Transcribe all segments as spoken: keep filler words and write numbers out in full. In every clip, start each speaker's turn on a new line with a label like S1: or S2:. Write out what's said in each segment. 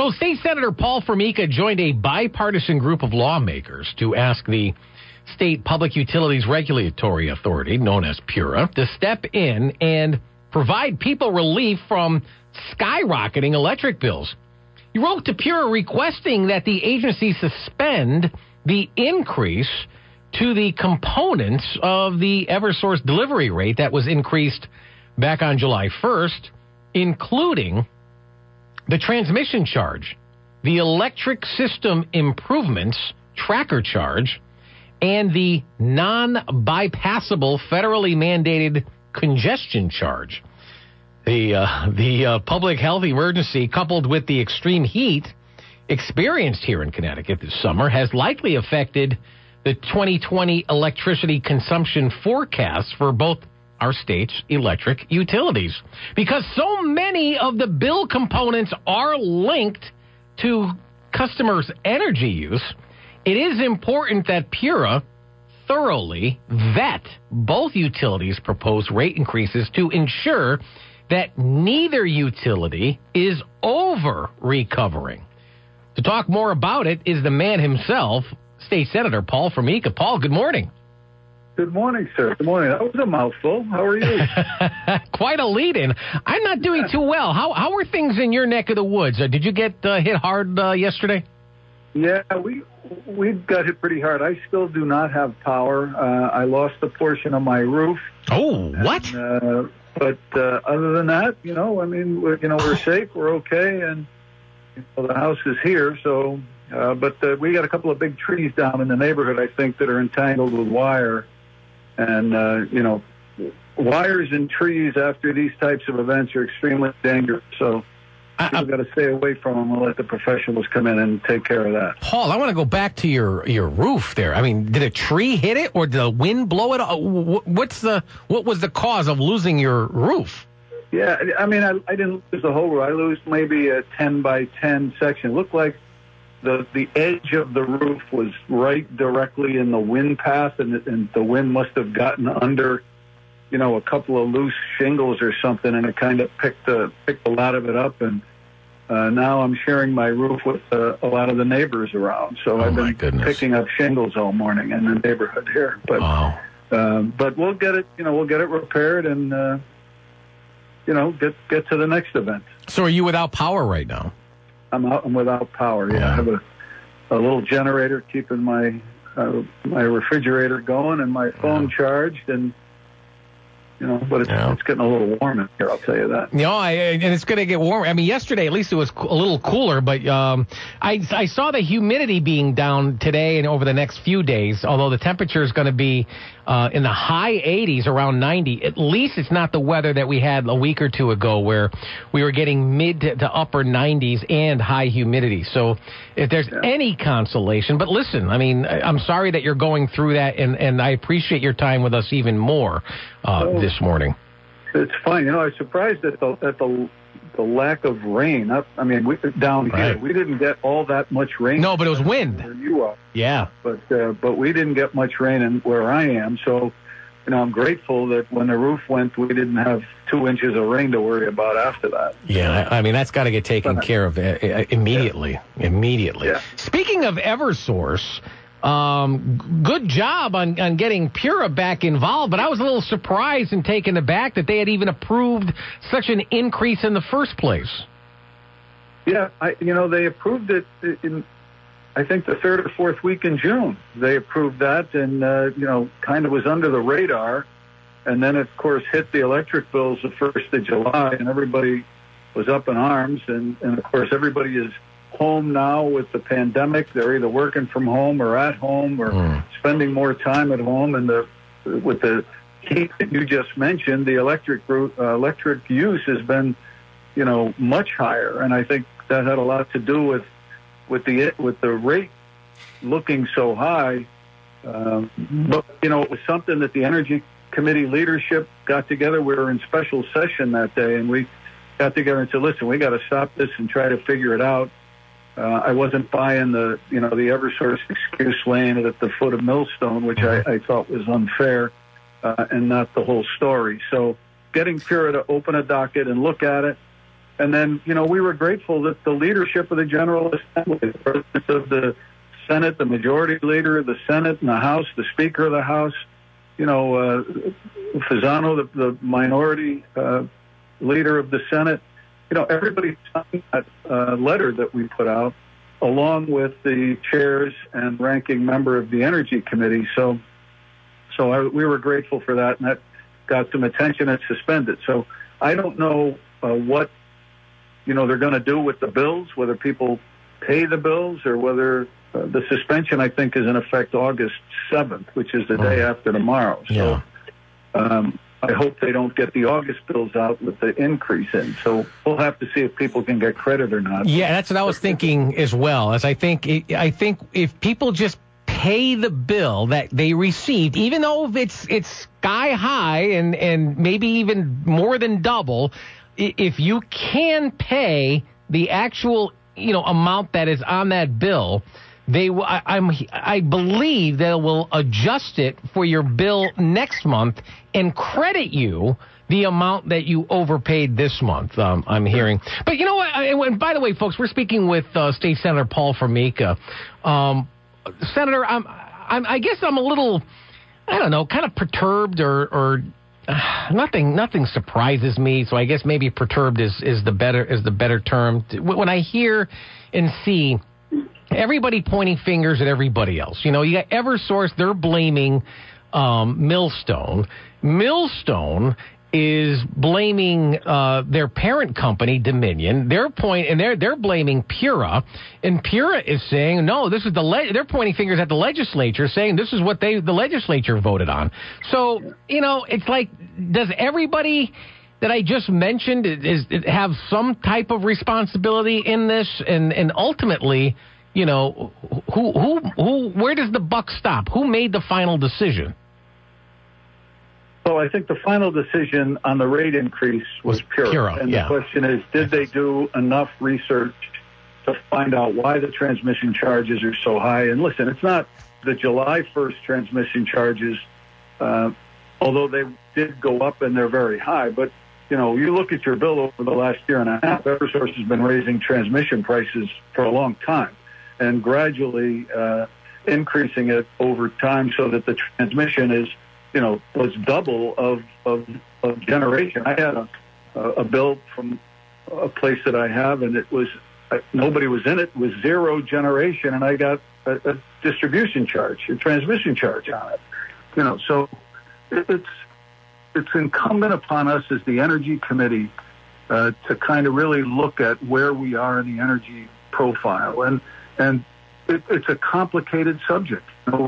S1: So State Senator Paul Formica joined a bipartisan group of lawmakers to ask the State Public Utilities Regulatory Authority, known as PURA, to step in and provide people relief from skyrocketing electric bills. He wrote to PURA requesting that the agency suspend the increase to the components of the Eversource delivery rate that was increased back on July first, including the transmission charge, the electric system improvements tracker charge, and the non-bypassable federally mandated congestion charge. The uh, the uh, public health emergency, coupled with the extreme heat experienced here in Connecticut this summer, has likely affected the twenty twenty electricity consumption forecast for both our state's electric utilities. Because so many of the bill components are linked to customers' energy use, it is important that PURA thoroughly vet both utilities' proposed rate increases to ensure that neither utility is over-recovering. To talk more about it is the man himself, State Senator Paul Formica. Paul, good morning.
S2: Good morning, sir. Good morning. That was a mouthful. How are you?
S1: Quite a lead-in. I'm not doing too well. How how are things in your neck of the woods? Uh, did you get uh, hit hard uh, yesterday?
S2: Yeah, we we got hit pretty hard. I still do not have power. Uh, I lost a portion of my roof.
S1: Oh, what?
S2: And, uh, but uh, other than that, you know, I mean, we're, you know, we're safe. We're okay, and you know, the house is here. So, uh, but uh, we got a couple of big trees down in the neighborhood, I think, that are entangled with wire. And, uh, you know, wires and trees after these types of events are extremely dangerous. So people got to stay away from them and let the professionals come in and take care of that.
S1: Paul, I want to go back to your, your roof there. I mean, did a tree hit it or did the wind blow it? What's the what was the cause of losing your roof?
S2: Yeah, I mean, I, I didn't lose the whole roof. I lost maybe a ten by ten section. It looked like The the edge of the roof was right directly in the wind path, and, and the wind must have gotten under, you know, a couple of loose shingles or something, and it kind of picked a, picked a lot of it up. And uh, now I'm sharing my roof with uh, a lot of the neighbors around. So
S1: oh
S2: I've been
S1: goodness.
S2: picking up shingles all morning in the neighborhood here. But
S1: wow.
S2: uh, but we'll get it, you know, we'll get it repaired and uh, you know get get to the next event.
S1: So are you without power right now?
S2: I'm out and without power. Yeah, yeah. I have a, a little generator keeping my uh, my refrigerator going and my phone yeah. charged, and you know, but it's, yeah. it's getting a little warm in here. I'll tell you that.
S1: You know, I, and it's going to get warmer. I mean, yesterday at least it was a little cooler, but um, I I saw the humidity being down today and over the next few days. Although the temperature is going to be uh, in the high eighties, around ninety. At least it's not the weather that we had a week or two ago, where we were getting mid to, to upper nineties and high humidity. So if there's yeah. any consolation, but listen, I mean, I'm sorry that you're going through that, and, and I appreciate your time with us even more uh, oh. this morning.
S2: It's fine. You know, I was surprised at the at the the lack of rain. I, I mean, we, down
S1: right.
S2: here we didn't get all that much rain.
S1: No, but it was wind.
S2: Where you are.
S1: Yeah.
S2: But uh, but we didn't get much rain in where I am. So, you know, I'm grateful that when the roof went, we didn't have two inches of rain to worry about after that.
S1: Yeah, I mean, that's got to get taken but, care of uh, immediately. Yeah. Immediately.
S2: Yeah.
S1: Speaking of Eversource. Um, good job on, on getting PURA back involved, but I was a little surprised and taken aback that they had even approved such an increase in the first place.
S2: Yeah, I, you know, they approved it in, I think, the third or fourth week in June. They approved that and, uh, you know, kind of was under the radar. And then, of course, hit the electric bills the first of July, and everybody was up in arms. And, and of course, everybody is home now with the pandemic. They're either working from home or at home or mm. spending more time at home. And the with the heat that you just mentioned, the electric uh, electric use has been, you know, much higher. And I think that had a lot to do with with the with the rate looking so high. Um, but you know, it was something that the Energy Committee leadership got together. We were in special session that day, and we got together and said, "Listen, we got to stop this and try to figure it out." Uh, I wasn't buying the, you know, the Eversource excuse laying it at the foot of Millstone, which I, I thought was unfair uh, and not the whole story. So getting PURA to open a docket and look at it, And then, you know, we were grateful that the leadership of the General Assembly, the president of the Senate, the majority leader of the Senate and the House, the Speaker of the House, you know, uh, Fasano, the, the minority uh, leader of the Senate, you know, everybody signed that uh, letter that we put out, along with the chairs and ranking member of the Energy Committee. So, so I, we were grateful for that, and that got some attention and suspended. So I don't know uh, what, you know, they're going to do with the bills, whether people pay the bills or whether uh, the suspension, I think, is in effect August seventh, which is the day after tomorrow. So
S1: yeah.
S2: um, I hope they don't get the August bills out with the increase in. So we'll have to see if people can get credit or not.
S1: Yeah, that's what I was thinking as well. As I think, I think if people just pay the bill that they received, even though it's it's sky high and and maybe even more than double, if you can pay the actual, you know, amount that is on that bill, they I, I'm I believe they will adjust it for your bill next month and credit you the amount that you overpaid this month. Um, I'm hearing, but you know what? I, and by the way, folks, we're speaking with uh, State Senator Paul Formica. Um, Senator, I'm, I'm I guess I'm a little, I don't know, kind of perturbed or or. Uh, nothing, nothing surprises me. So I guess maybe perturbed is, is the better is the better term. When I hear and see everybody pointing fingers at everybody else, you know, you got EverSource, they're blaming um, Millstone. Millstone is blaming uh, their parent company, Dominion. They're point and they're they're blaming Pura, and Pura is saying no. This is the le- they're pointing fingers at the legislature, saying this is what they the legislature voted on. So you know, it's like, does everybody that I just mentioned is, is have some type of responsibility in this? And and ultimately, you know, who who who where does the buck stop? Who made the final decision?
S2: Well, I think the final decision on the rate increase was Pura.
S1: Pura,
S2: and
S1: yeah.
S2: the question is, did they do enough research to find out why the transmission charges are so high? And listen, it's not the July first transmission charges, uh, although they did go up and they're very high. But, you know, you look at your bill over the last year and a half, EverSource has been raising transmission prices for a long time and gradually uh, increasing it over time so that the transmission is, you know, was double of, of, of generation. I had a, a bill from a place that I have, and it was, nobody was in it, it was zero generation, and I got a, a distribution charge, a transmission charge on it. You know, so it, it's, it's incumbent upon us as the Energy Committee uh, to kind of really look at where we are in the energy profile. And, and it, it's a complicated subject. You know,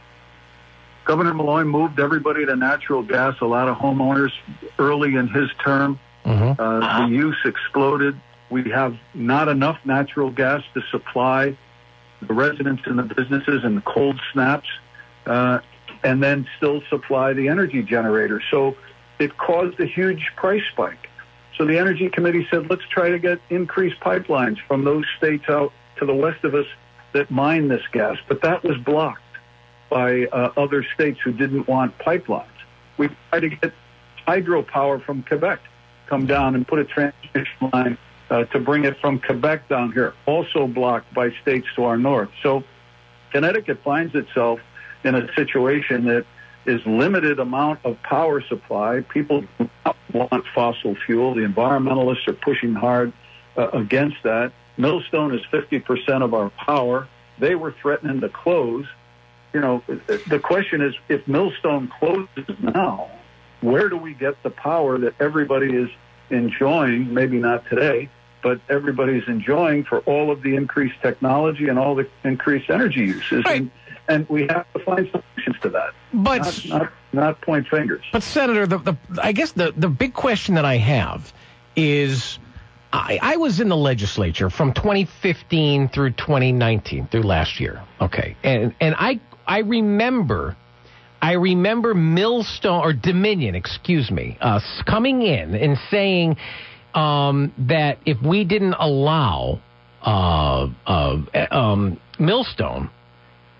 S2: Governor Malloy moved everybody to natural gas, a lot of homeowners early in his term. Mm-hmm. Uh, the use exploded. We have not enough natural gas to supply the residents and the businesses and the cold snaps, uh, and then still supply the energy generators. So it caused a huge price spike. So the Energy Committee said, let's try to get increased pipelines from those states out to the west of us that mine this gas. But that was blocked by uh, other states who didn't want pipelines. We tried to get hydropower from Quebec, come down and put a transmission line uh, to bring it from Quebec down here, also blocked by states to our north. So Connecticut finds itself in a situation that is limited amount of power supply. People do not want fossil fuel. The environmentalists are pushing hard uh, against that. Millstone is fifty percent of our power. They were threatening to close. You know, the question is, if Millstone closes now, where do we get the power that everybody is enjoying, maybe not today, but everybody's enjoying for all of the increased technology and all the increased energy uses?
S1: Right.
S2: And, and we have to find solutions to that,
S1: but
S2: not, not, not point fingers.
S1: But, Senator, the, the, I guess the, the big question that I have is, I, I was in the legislature from twenty fifteen through twenty nineteen, through last year. Okay. And, and I, I remember, I remember Millstone, or Dominion, excuse me, uh, coming in and saying um, that if we didn't allow uh, uh, um, Millstone,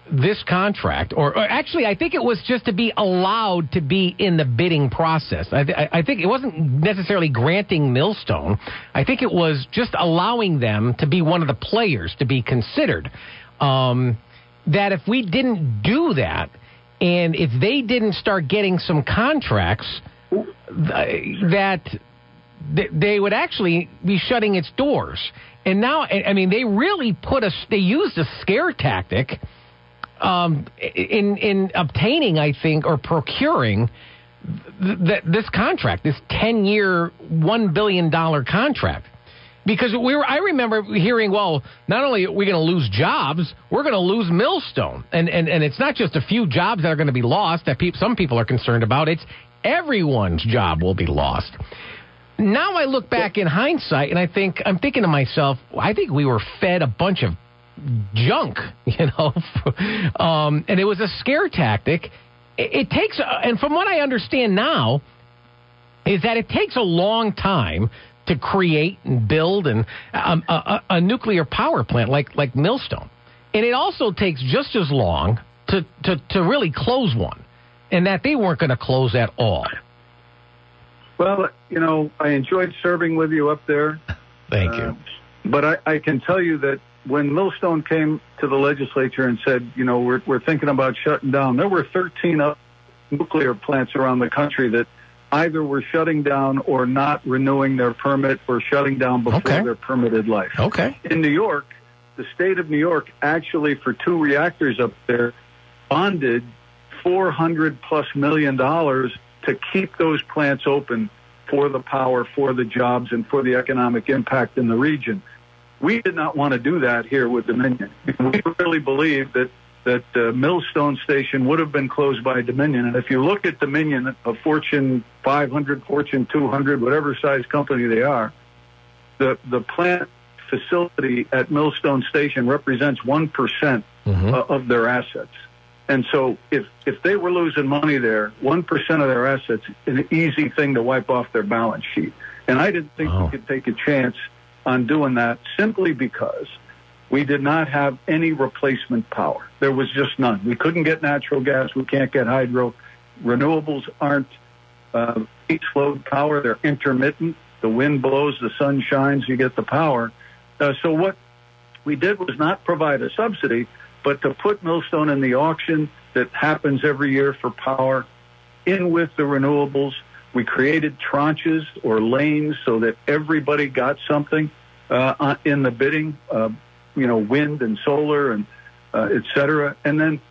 S1: this contract, or, or actually, I think it was just to be allowed to be in the bidding process. I, th- I think it wasn't necessarily granting Millstone. I think it was just allowing them to be one of the players to be considered. Um, that if we didn't do that, and if they didn't start getting some contracts, th- that th- they would actually be shutting its doors. And now, I mean, they really put a, they used a scare tactic um, in in obtaining, I think, or procuring th- th- this contract, this ten-year, one billion dollars contract. Because we were, I remember hearing, well, not only are we going to lose jobs, we're going to lose Millstone. And, and, and it's not just a few jobs that are going to be lost that pe- some people are concerned about. It's everyone's job will be lost. Now I look back in hindsight, and I think I'm thinking to myself, I think we were fed a bunch of junk, you know, um, and it was a scare tactic. It, it takes, and from what I understand now, is that it takes a long time to create and build and um, a, a nuclear power plant like like Millstone, and it also takes just as long to to, to really close one, and that they weren't going to close at all.
S2: Well, you know, I enjoyed serving with you up there.
S1: Thank you.
S2: Uh, but I, I can tell you that when Millstone came to the legislature and said, you know, we're we're thinking about shutting down, there were thirteen nuclear plants around the country that either were shutting down or not renewing their permit or shutting down before
S1: okay.
S2: their permitted life.
S1: Okay.
S2: In New York, the state of New York actually, for two reactors up there, bonded four hundred plus million dollars to keep those plants open for the power, for the jobs, and for the economic impact in the region. We did not want to do that here with Dominion. We really believe that that uh, Millstone Station would have been closed by Dominion. And if you look at Dominion, a Fortune five hundred, Fortune two hundred, whatever size company they are, the, the plant facility at Millstone Station represents one percent mm-hmm. uh, of their assets. And so if, if they were losing money there, one percent of their assets is an easy thing to wipe off their balance sheet. And I didn't think oh. we could take a chance on doing that simply because we did not have any replacement power. There was just none. We couldn't get natural gas. We can't get hydro. Renewables aren't uh, base load power. They're intermittent. The wind blows, the sun shines, you get the power. Uh, so what we did was not provide a subsidy, but to put Millstone in the auction that happens every year for power in with the renewables. We created tranches or lanes so that everybody got something uh, in the bidding, uh, you know, wind and solar and uh, et cetera. And then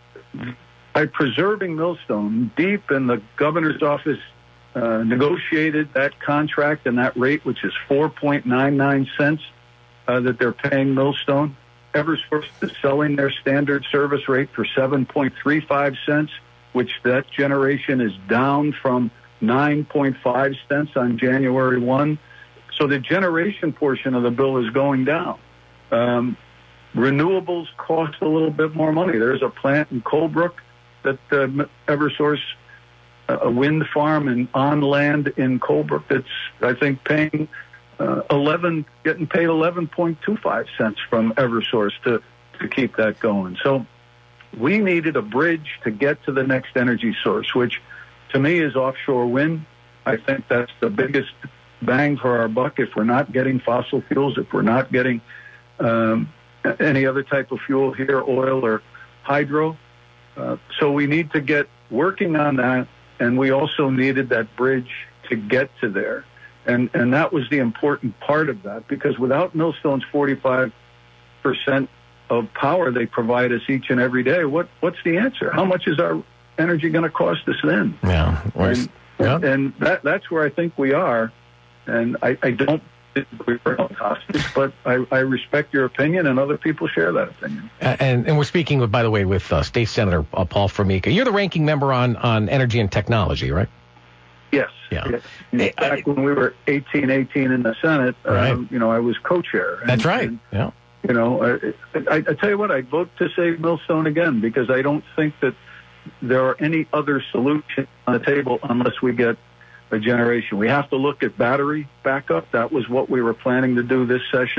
S2: by preserving Millstone, deep in the governor's office uh, negotiated that contract and that rate, which is four point nine nine cents uh, that they're paying Millstone. Eversource is selling their standard service rate for seven point three five cents, which that generation is down from nine point five cents on January first. So the generation portion of the bill is going down. Um, renewables cost a little bit more money. There's a plant in Colebrook that uh, Eversource, a wind farm and on land in Colebrook that's, I think, paying uh, eleven, getting paid eleven point two five cents from Eversource to, to keep that going. So we needed a bridge to get to the next energy source, which to me is offshore wind. I think that's the biggest bang for our buck if we're not getting fossil fuels, if we're not getting um, any other type of fuel here, oil or hydro. Uh, so we need to get working on that, and we also needed that bridge to get to there. And and that was the important part of that, because without Millstone's forty-five percent of power they provide us each and every day, what what's the answer? How much is our energy going to cost us then?
S1: Yeah.
S2: And,
S1: yeah.
S2: and that that's where I think we are. And I, I don't think we're hostage, but I, I respect your opinion, and other people share that opinion.
S1: And, and we're speaking, with, by the way, with uh, State Senator uh, Paul Formica. You're the ranking member on, on energy and technology, right?
S2: Yes.
S1: Yeah.
S2: Yes. In hey, fact, I, when we were eighteen eighteen in the Senate, right. um, you know, I was co-chair. And,
S1: That's right.
S2: And,
S1: yeah.
S2: You know, I, I, I tell you what, I'd vote to save Millstone again, because I don't think that there are any other solutions on the table unless we get a generation. We have to look at battery backup. That was what we were planning to do this session.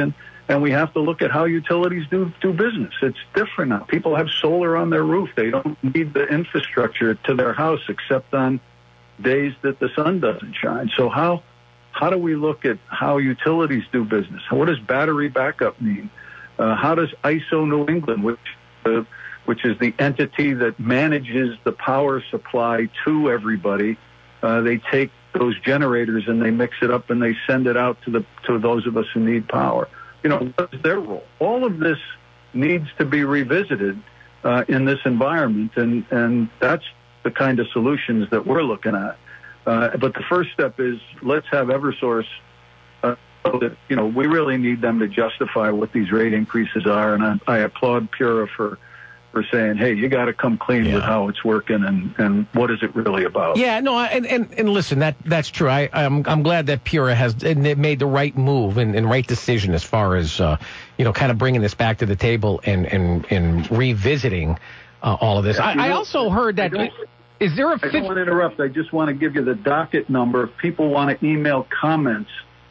S2: And we have to look at how utilities do, do business. It's different now. People have solar on their roof. They don't need the infrastructure to their house except on days that the sun doesn't shine. So how how do we look at how utilities do business? What does battery backup mean? Uh, how does I S O New England, which uh, which is the entity that manages the power supply to everybody, uh, they take those generators and they mix it up and they send it out to the to those of us who need power. You know, what's their role? All of this needs to be revisited uh, in this environment, and, and that's the kind of solutions that we're looking at. Uh, but the first step is let's have Eversource, uh, so that, you know, we really need them to justify what these rate increases are, and I, I applaud Pura for for saying, hey, you got to come clean yeah. with how it's working and, and what is it really about.
S1: Yeah, no, and, and, and listen, that that's true. I, I'm I'm glad that Pura has made the right move and, and right decision as far as, uh, you know, kind of bringing this back to the table and, and, and revisiting uh, all of this. Yeah, I, I also heard that, is there a...
S2: I don't want to interrupt. I just want to give you the docket number. If people want to email comments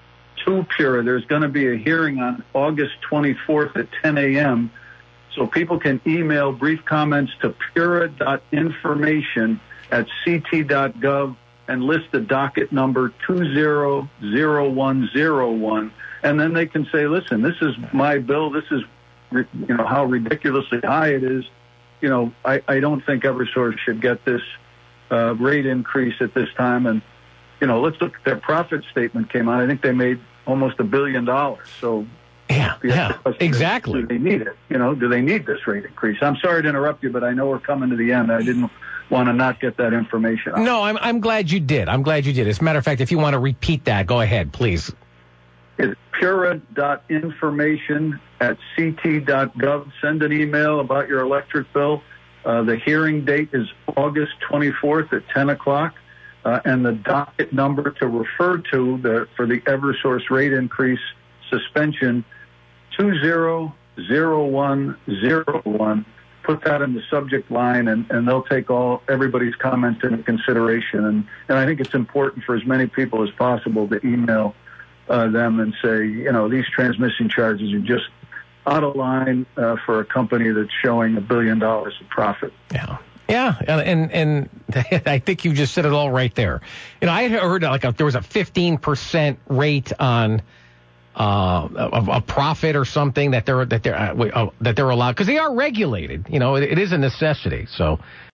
S2: to Pura, there's going to be a hearing on August twenty-fourth at ten a.m., so people can email brief comments to pura dot information at c t dot gov and list the docket number two zero zero one zero one. And then they can say, listen, this is my bill. This is, you know, how ridiculously high it is. You know, I, I don't think Eversource should get this uh, rate increase at this time. And, you know, let's look, their profit statement came out. I think they made almost a billion dollars. So,
S1: Yeah, yeah, exactly.
S2: Do they need it? You know, do they need this rate increase? I'm sorry to interrupt you, but I know we're coming to the end. I didn't want to not get that information out.
S1: No, I'm I'm glad you did. I'm glad you did. As a matter of fact, if you want to repeat that, go ahead, please.
S2: It's pura dot information at c t dot gov. Send an email about your electric bill. Uh, the hearing date is August twenty-fourth at ten o'clock. Uh, and the docket number to refer to the for the Eversource rate increase suspension, two zero zero one zero one. Put that in the subject line, and, and they'll take all everybody's comments into consideration. And, and I think it's important for as many people as possible to email uh, them and say, you know, these transmission charges are just out of line uh, for a company that's showing a billion dollars of profit.
S1: Yeah. Yeah, and and I think you just said it all right there. You know, I had heard like a, there was a fifteen percent rate on uh, a, a profit or something that they're that they're uh, uh, that they're allowed because they are regulated. You know, it, it is a necessity. So.